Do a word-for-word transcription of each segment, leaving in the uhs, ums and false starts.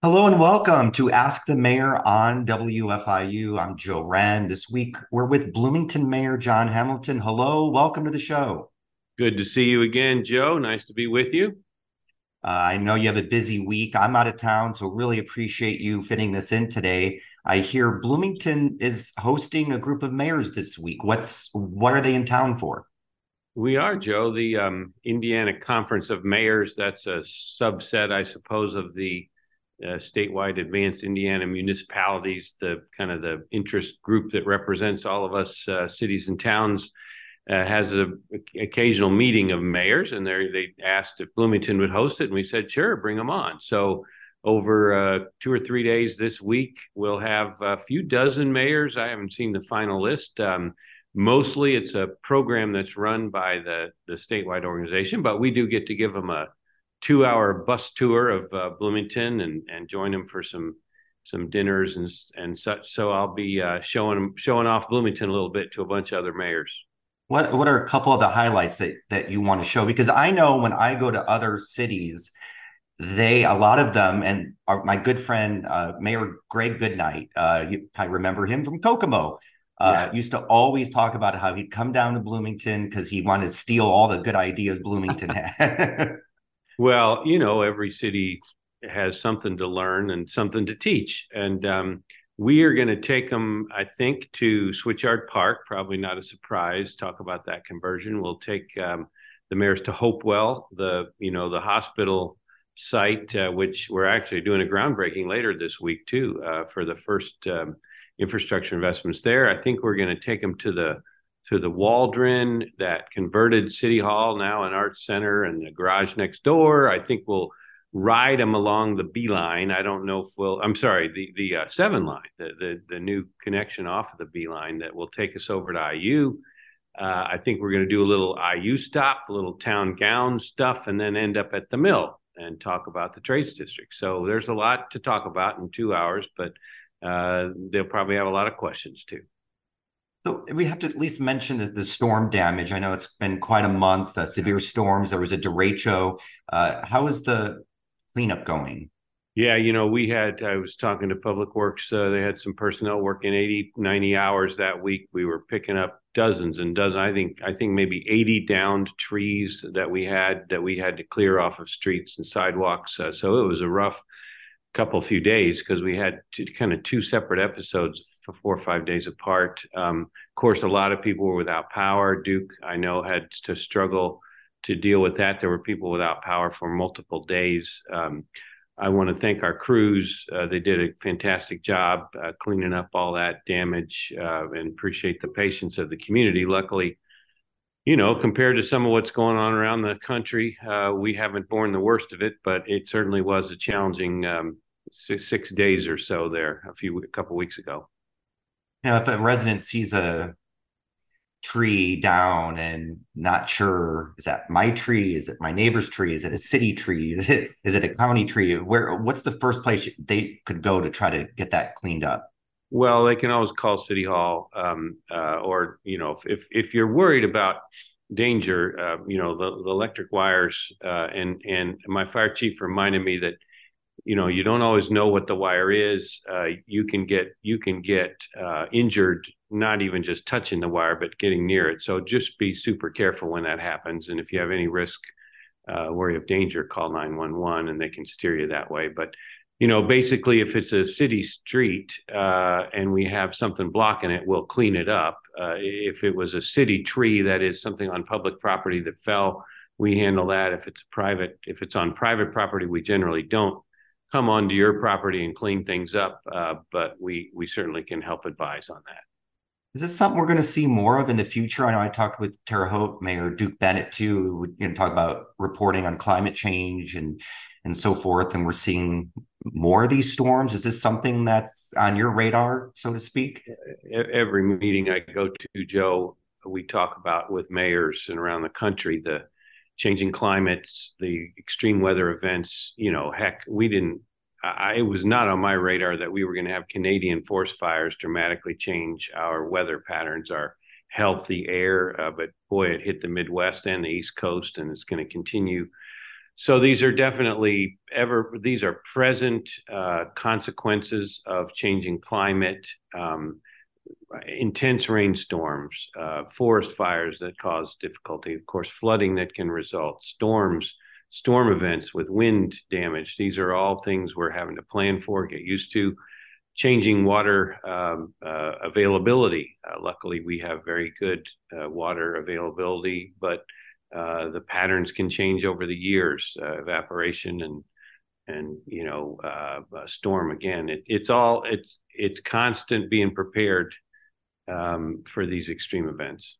Hello and welcome to Ask the Mayor on W F I U. I'm Joe Wren. This week we're with Bloomington Mayor John Hamilton. Hello, welcome to the show. Good to see you again, Joe. Nice to be with you. Uh, I know you have a busy week. I'm out of town, so really appreciate you fitting this in today. I hear Bloomington is hosting a group of mayors this week. What's what are they in town for? We are, Joe, the um, Indiana Conference of Mayors. That's a subset, I suppose, of the uh, statewide advanced Indiana municipalities, the kind of the interest group that represents all of us uh, cities and towns. Uh, has an occasional meeting of mayors, and they asked if Bloomington would host it, and we said, sure, bring them on. So over uh, two or three days this week, we'll have a few dozen mayors. I haven't seen the final list. Um, mostly it's a program that's run by the, the statewide organization, but we do get to give them a two hour bus tour of uh, Bloomington and, and join them for some some dinners and and such. So I'll be uh, showing showing off Bloomington a little bit to a bunch of other mayors. What what are a couple of the highlights that that you want to show? Because I know when I go to other cities, they a lot of them, and our, my good friend uh, Mayor Greg Goodnight, uh, you, I remember him from Kokomo, Yeah. uh, used to always talk about how he'd come down to Bloomington because he wanted to steal all the good ideas Bloomington had. Well, you know, every city has something to learn and something to teach. And um, we are going to take them, I think, to Switchard Park. Probably not a surprise. Talk about that conversion. We'll take um, the mayors to Hopewell, the you know the hospital site, uh, which we're actually doing a groundbreaking later this week too uh, for the first um, infrastructure investments there. I think we're going to take them to the to the Waldron, that converted City Hall, now an arts center, and the garage next door. I think we'll ride them along the B line. I don't know if we'll, I'm sorry, the, the uh, seven line, the, the, the new connection off of the B line that will take us over to I U. Uh, I think we're going to do a little I U stop, a little town gown stuff, and then end up at the mill and talk about the trades district. So there's a lot to talk about in two hours, but uh, they'll probably have a lot of questions too. So we have to at least mention the, the storm damage. I know it's been quite a month, uh, severe storms. There was a derecho. Uh, how is the cleanup going? Yeah, you know, we had, I was talking to Public Works, uh, they had some personnel working eighty, ninety hours that week. We were picking up dozens and dozens, I think, I think maybe eighty downed trees that we had, that we had to clear off of streets and sidewalks. Uh, so it was a rough couple few days because we had two, kind of two separate episodes for four or five days apart. Um, of course, a lot of people were without power. Duke, I know, had to struggle to deal with that. There were people without power for multiple days. Um, I want to thank our crews. Uh, they did a fantastic job uh, cleaning up all that damage uh, and appreciate the patience of the community. Luckily, you know, compared to some of what's going on around the country, uh, we haven't borne the worst of it, but it certainly was a challenging um, six, six days or so there a few a couple weeks ago. Now, if a resident sees a tree down and not sure, is that my tree? Is it my neighbor's tree? Is it a city tree? Is it is it a county tree? Where what's the first place they could go to try to get that cleaned up? Well, they can always call City Hall, um, uh, or you know, if if you're worried about danger, uh, you know, the, the electric wires, uh, and and my fire chief reminded me that you know you don't always know what the wire is. Uh, you can get you can get uh, injured, not even just touching the wire, but getting near it. So just be super careful when that happens. And if you have any risk, uh, worry of danger, call nine one one, and they can steer you that way. But you know, basically, if it's a city street uh, and we have something blocking it, we'll clean it up. Uh, if it was a city tree, that is something on public property that fell, we handle that. If it's private, if it's on private property, we generally don't come onto your property and clean things up, uh, but we we certainly can help advise on that. Is this something we're going to see more of in the future? I know I talked with Terre Haute Mayor Duke Bennett too, who would, you know, talk about reporting on climate change and and so forth. And we're seeing more of these storms. Is this something that's on your radar, so to speak? Every meeting I go to, Joe, we talk about with mayors and around the country the changing climates, the extreme weather events. You know, heck, we didn't. I, it was not on my radar that we were going to have Canadian forest fires dramatically change our weather patterns, our healthy air. Uh, but boy, it hit the Midwest and the East Coast, and it's going to continue so these are definitely ever, these are present uh, consequences of changing climate, um, intense rainstorms, uh, forest fires that cause difficulty, of course, flooding that can result, storms, storm events with wind damage. These are all things we're having to plan for, get used to. Changing water um, uh, availability. Uh, luckily, we have very good uh, water availability, but uh, the patterns can change over the years. Uh, evaporation and and you know uh, storm again. It, it's all it's it's constant being prepared um, for these extreme events.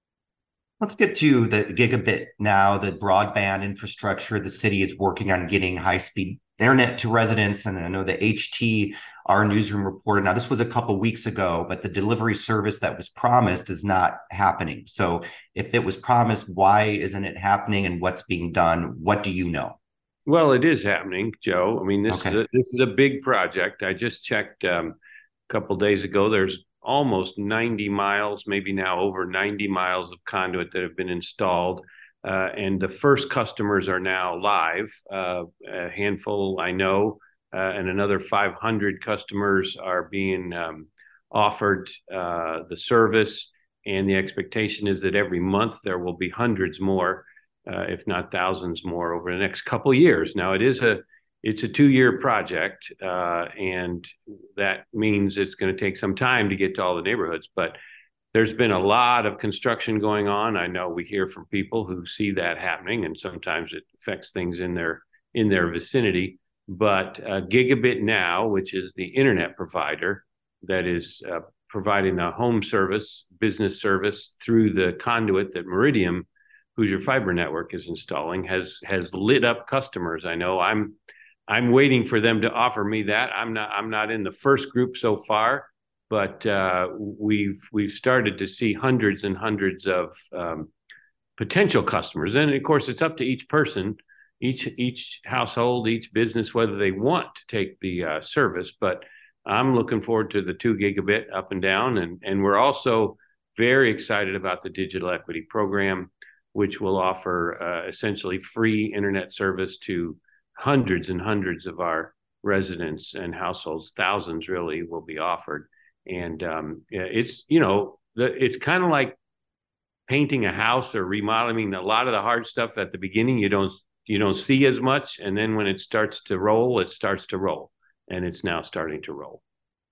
Let's get to the gigabit now, the broadband infrastructure. The city is working on getting high-speed internet to residents. And I know the H T, our newsroom reported, now this was a couple of weeks ago, but the delivery service that was promised is not happening. So if it was promised, why isn't it happening and what's being done? What do you know? Well, it is happening, Joe. I mean, this Okay. is a, this is a big project. I just checked um, a couple of days ago. There's almost ninety miles, maybe now over ninety miles of conduit that have been installed. Uh, and the first customers are now live, uh, a handful I know, uh, and another five hundred customers are being um, offered uh, the service. And the expectation is that every month there will be hundreds more, uh, if not thousands more over the next couple of years. Now, it is a it's a two-year project, uh, and that means it's going to take some time to get to all the neighborhoods. But there's been a lot of construction going on. I know we hear from people who see that happening, and sometimes it affects things in their in their vicinity. But uh, Gigabit Now, which is the internet provider that is uh, providing the home service, business service through the conduit that Meridiam, Hoosier Fiber Network, is installing, has has lit up customers. I know I'm I'm waiting for them to offer me that. I'm not I'm not in the first group so far, but uh, we've we've started to see hundreds and hundreds of um, potential customers. And of course, it's up to each person, each each household, each business, whether they want to take the uh, service. But I'm looking forward to the two gigabit up and down, and and we're also very excited about the digital equity program, which will offer uh, essentially free internet service to hundreds and hundreds of our residents and households. Thousands really will be offered. And um, it's, you know, the, it's kind of like painting a house or remodeling. A lot of the hard stuff at the beginning, you don't, you don't see as much. And then when it starts to roll, it starts to roll. And it's now starting to roll.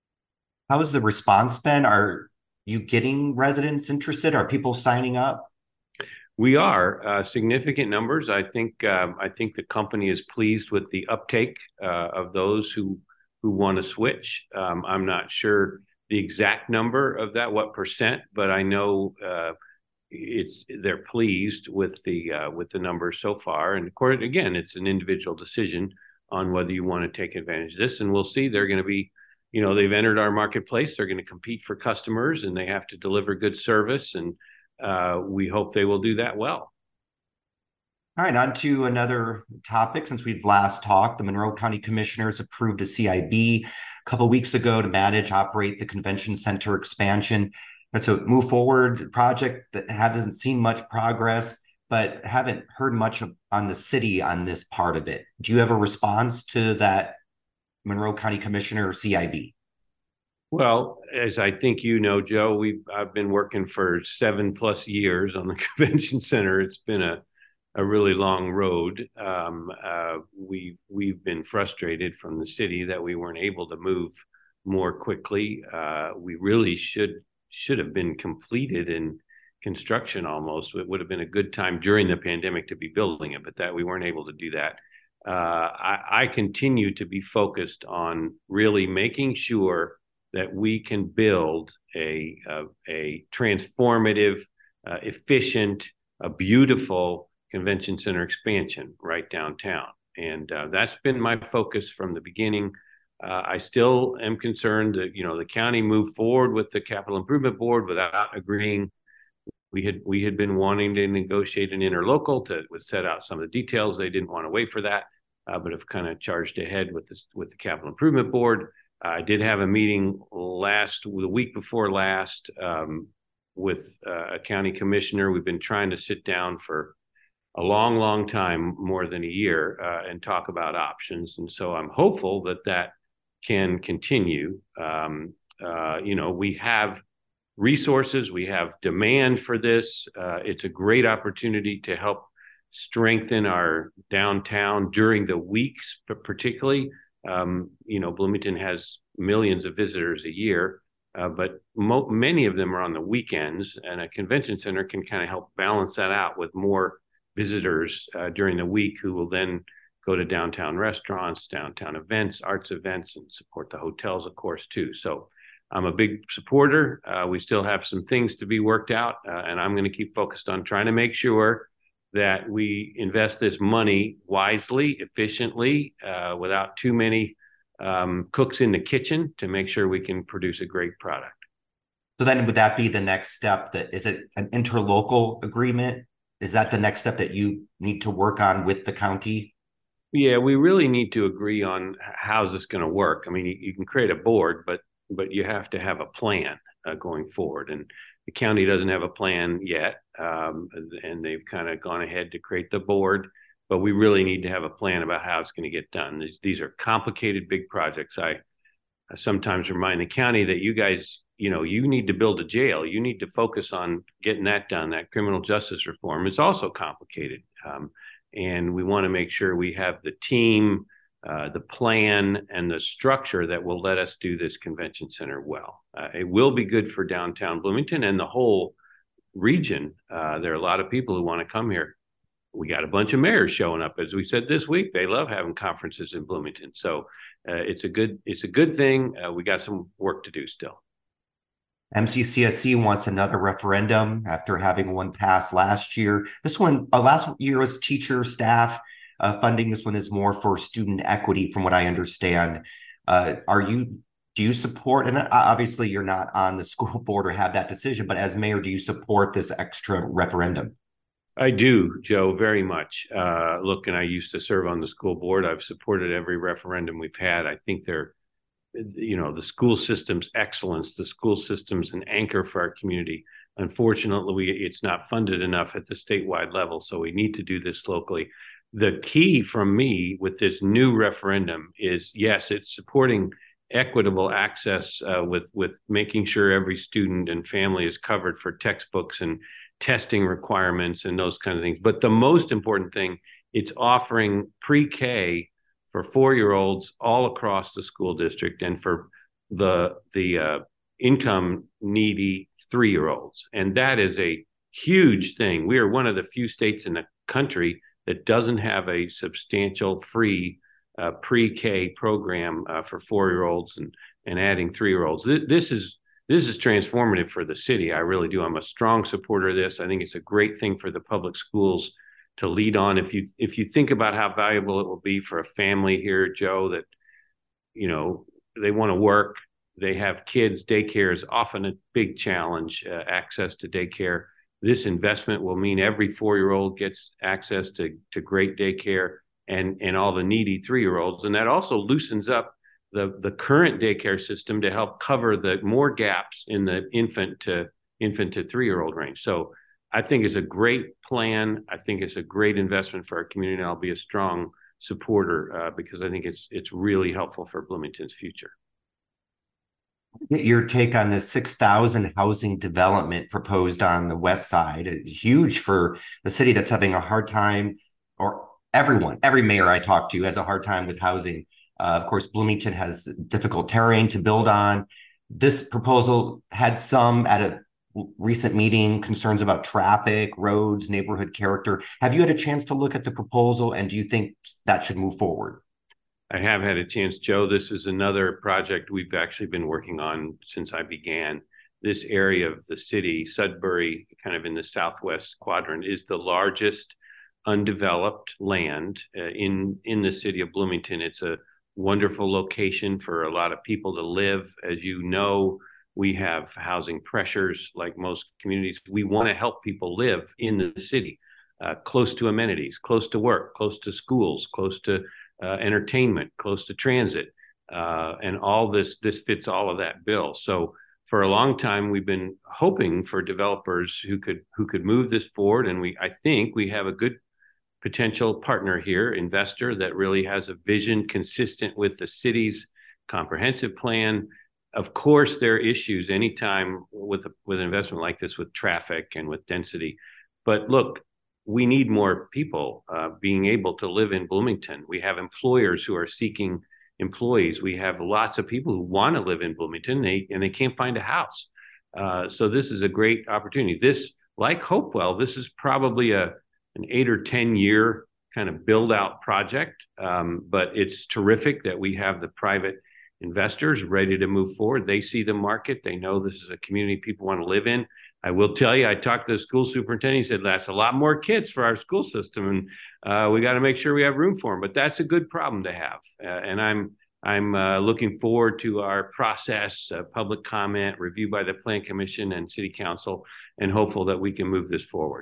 How has the response been? Are you getting residents interested? Are people signing up? We are uh, significant numbers. I think um, I think the company is pleased with the uptake uh, of those who who want to switch. Um, I'm not sure the exact number of that, what percent, but I know uh, it's they're pleased with the uh, with the numbers so far. And of course, again, it's an individual decision on whether you want to take advantage of this. And we'll see. They're going to be, you know, they've entered our marketplace. They're going to compete for customers, and they have to deliver good service. And Uh, we hope they will do that well. All right, on to another topic. Since we've last talked, the Monroe County Commissioners approved a C I B a couple of weeks ago to manage, operate the convention center expansion. But so move forward project that hasn't seen much progress, but haven't heard much of, on the city on this part of it. Do you have a response to that Monroe County Commissioner C I B? Well, as I think you know, Joe, we've I've been working for seven plus years on the convention center. It's been a a really long road. Um, uh, we we've been frustrated from the city that we weren't able to move more quickly. Uh, we really should should have been completed in construction almost. It would have been a good time during the pandemic to be building it, but that we weren't able to do that. Uh, I, I continue to be focused on really making sure that we can build a, a, a transformative, uh, efficient, a beautiful convention center expansion right downtown. And uh, that's been my focus from the beginning. Uh, I still am concerned that, you know, the county moved forward with the capital improvement board without agreeing. We had we had been wanting to negotiate an interlocal to would set out some of the details. They didn't want to wait for that, uh, but have kind of charged ahead with this with the capital improvement board. I did have a meeting last, the week before last, um, with uh, a county commissioner. We've been trying to sit down for a long, long time, more than a year, uh, and talk about options. And so I'm hopeful that that can continue. Um, uh, you know, we have resources, we have demand for this. Uh, it's a great opportunity to help strengthen our downtown during the weeks, but particularly, um, you know, Bloomington has millions of visitors a year, uh, but mo- many of them are on the weekends, and a convention center can kind of help balance that out with more visitors uh, during the week who will then go to downtown restaurants, downtown events, arts events, and support the hotels, of course, too. So I'm a big supporter. Uh, we still have some things to be worked out, uh, and I'm going to keep focused on trying to make sure that we invest this money wisely, efficiently, uh, without too many um, cooks in the kitchen, to make sure we can produce a great product. So then would that be the next step? That is it an interlocal agreement? Is that the next step that you need to work on with the county? Yeah, we really need to agree on how's this going to work. I mean, you, you can create a board, but but you have to have a plan uh, going forward. And the county doesn't have a plan yet, um, and they've kind of gone ahead to create the board. But we really need to have a plan about how it's going to get done. These, these are complicated, big projects. I, I sometimes remind the county that you guys, you know, you need to build a jail. You need to focus on getting that done. That criminal justice reform is also complicated. Um, and we want to make sure we have the team, uh, the plan, and the structure that will let us do this convention center well. Uh, it will be good for downtown Bloomington and the whole region. Uh, there are a lot of people who want to come here. We got a bunch of mayors showing up, as we said this week. They love having conferences in Bloomington, so uh, it's a good it's a good thing. Uh, we got some work to do still. M C C S C wants another referendum after having one passed last year. This one, uh, last year was teacher staff uh, funding. This one is more for student equity, from what I understand. Uh, are you, do you support, and obviously you're not on the school board or have that decision, but as mayor, do you support this extra referendum? I do, Joe, very much. Uh, look, and I used to serve on the school board. I've supported every referendum we've had. I think they're, you know, the school system's excellence, the school system's an anchor for our community. Unfortunately, we, it's not funded enough at the statewide level, so we need to do this locally. The key from me with this new referendum is, yes, it's supporting equitable access uh, with, with making sure every student and family is covered for textbooks and testing requirements and those kind of things. But the most important thing, it's offering pre-K for four-year-olds all across the school district, and for the the uh, income needy three-year-olds. And that is a huge thing. We are one of the few states in the country that doesn't have a substantial free uh, pre-K program uh, for four-year-olds, and and adding three-year-olds. This is this is transformative for the city. I really do. I'm a strong supporter of this. I think it's a great thing for the public schools to lead on. If you if you think about how valuable it will be for a family here, Joe, that, you know, they want to work, they have kids, daycare is often a big challenge, uh, access to daycare. This investment will mean every four-year-old gets access to, to great daycare, and, and all the needy three-year-olds. And that also loosens up the, the current daycare system to help cover the more gaps in the infant to infant to three-year-old range. So I think it's a great plan. I think it's a great investment for our community. And I'll be a strong supporter uh, because I think it's it's really helpful for Bloomington's future. Get your take on the six thousand housing development proposed on the west side. It's huge for the city that's having a hard time, or everyone, every mayor I talk to has a hard time with housing. Uh, of course, Bloomington has difficult terrain to build on. This proposal had some at a recent meeting concerns about traffic, roads, neighborhood character. Have you had a chance to look at the proposal, and do you think that should move forward? I have had a chance, Joe. This is another project we've actually been working on since I began. This area of the city, Sudbury, kind of in the southwest quadrant, is the largest undeveloped land uh, in, in the city of Bloomington. It's a wonderful location for a lot of people to live. As you know, we have housing pressures like most communities. We want to help people live in the city, uh, close to amenities, close to work, close to schools, close to uh, entertainment, close to transit. Uh, and all this, this fits all of that bill. So for a long time, we've been hoping for developers who could who could move this forward. And we, I think we have a good potential partner here, investor that really has a vision consistent with the city's comprehensive plan. Of course, there are issues anytime with a, with an investment like this, with traffic and with density. But look, we need more people uh, being able to live in Bloomington. We have employers who are seeking employees. We have lots of people who want to live in Bloomington, they, and they can't find a house. Uh, so this is a great opportunity. This, like Hopewell, this is probably a an eight or ten year kind of build out project. Um, but it's terrific that we have the private investors ready to move forward. They see the market. They know this is a community people want to live in. I will tell you, I talked to the school superintendent. He said, that's a lot more kids for our school system, and uh, we got to make sure we have room for them. But that's a good problem to have. Uh, and I'm I'm uh, looking forward to our process, uh, public comment, review by the Plan Commission and City Council, and hopeful that we can move this forward.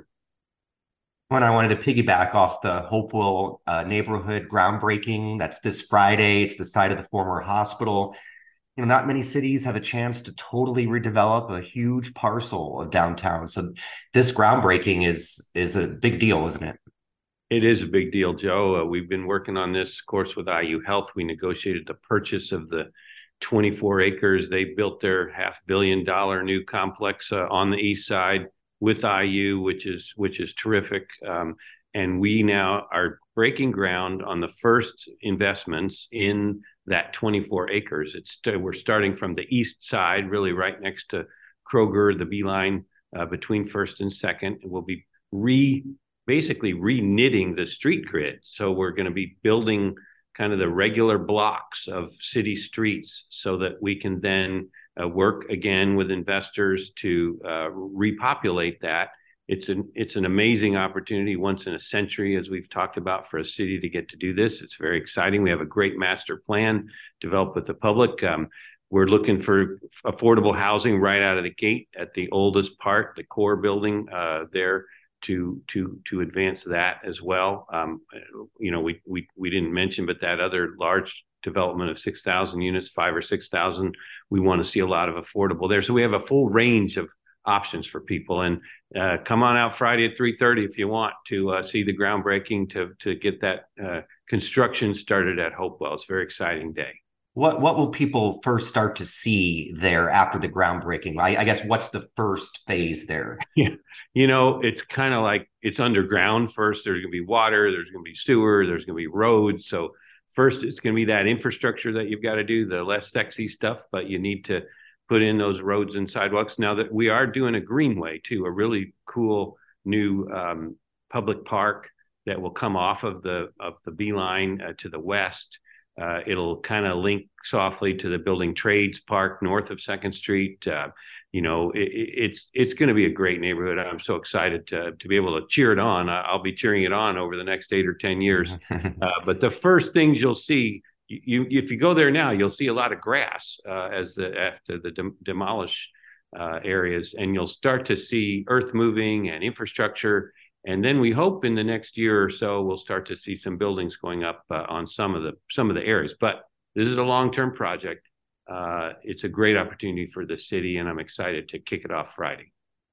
When I wanted to piggyback off the Hopewell uh, neighborhood groundbreaking, that's this Friday. It's the site of the former hospital. You know, not many cities have a chance to totally redevelop a huge parcel of downtown. So this groundbreaking is is a big deal, isn't it? It is a big deal, Joe. Uh, we've been working on this, of course, with I U Health. We negotiated the purchase of the twenty-four acres. They built their half billion dollar new complex uh, on the east side with I U, which is which is terrific. Um, and we now are breaking ground on the first investments in that twenty-four acres. It's we're starting from the east side, really right next to Kroger, the Beeline uh, between First and Second. And we'll be re basically re-knitting the street grid. So we're going to be building kind of the regular blocks of city streets so that we can then uh, work again with investors to uh, repopulate that. It's an it's an amazing opportunity, once in a century, as we've talked about, for a city to get to do this. It's very exciting. We have a great master plan developed with the public. Um, we're looking for affordable housing right out of the gate at the oldest part, the core building uh, there, to to to advance that as well. Um, you know, we we we didn't mention, but that other large development of six thousand units, five or six thousand, we want to see a lot of affordable there. So we have a full range of options for people. And uh, come on out Friday at three thirty if you want to uh, see the groundbreaking, to to get that uh, construction started at Hopewell. It's a very exciting day. What what will people first start to see there after the groundbreaking? I, I guess what's the first phase there? Yeah, you know, it's kind of like it's underground first. There's going to be water, there's going to be sewer, there's going to be roads. So first, it's going to be that infrastructure that you've got to do, the less sexy stuff, but you need to put in those roads and sidewalks. Now that we are doing a greenway too, a really cool new um, public park that will come off of the of the Beeline uh, to the west. Uh, it'll kind of link softly to the Building Trades Park north of Second Street. Uh, you know, it, it's it's going to be a great neighborhood. I'm so excited to to be able to cheer it on. I'll be cheering it on over the next eight or ten years. uh, but the first things you'll see, you if you go there now, you'll see a lot of grass uh, as the after the dem- demolish uh, areas, and you'll start to see earth moving and infrastructure. And then we hope in the next year or so, we'll start to see some buildings going up uh, on some of the some of the areas. But this is a long-term project. Uh, it's a great opportunity for the city, and I'm excited to kick it off Friday.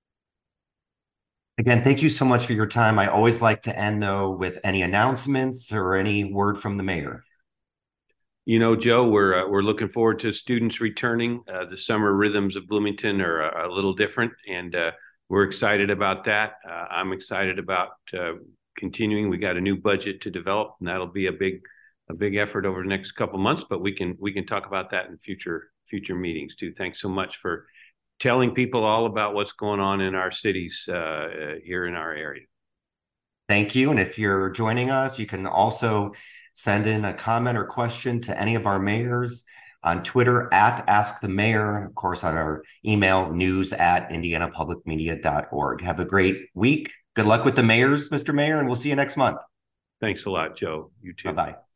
Again, thank you so much for your time. I always like to end, though, with any announcements or any word from the mayor. You know, Joe, we're uh, we're looking forward to students returning. Uh, the summer rhythms of Bloomington are a, a little different, and uh, we're excited about that. Uh, I'm excited about uh, continuing. We got a new budget to develop, and that'll be a big, a big effort over the next couple of months. But we can we can talk about that in future future meetings too. Thanks so much for telling people all about what's going on in our cities uh, here in our area. Thank you. And if you're joining us, you can also send in a comment or question to any of our mayors on Twitter at Ask the Mayor, of course, on our email, news at indiana public media dot org. Have a great week. Good luck with the mayors, Mister Mayor, and we'll see you next month. Thanks a lot, Joe. You too. Bye-bye.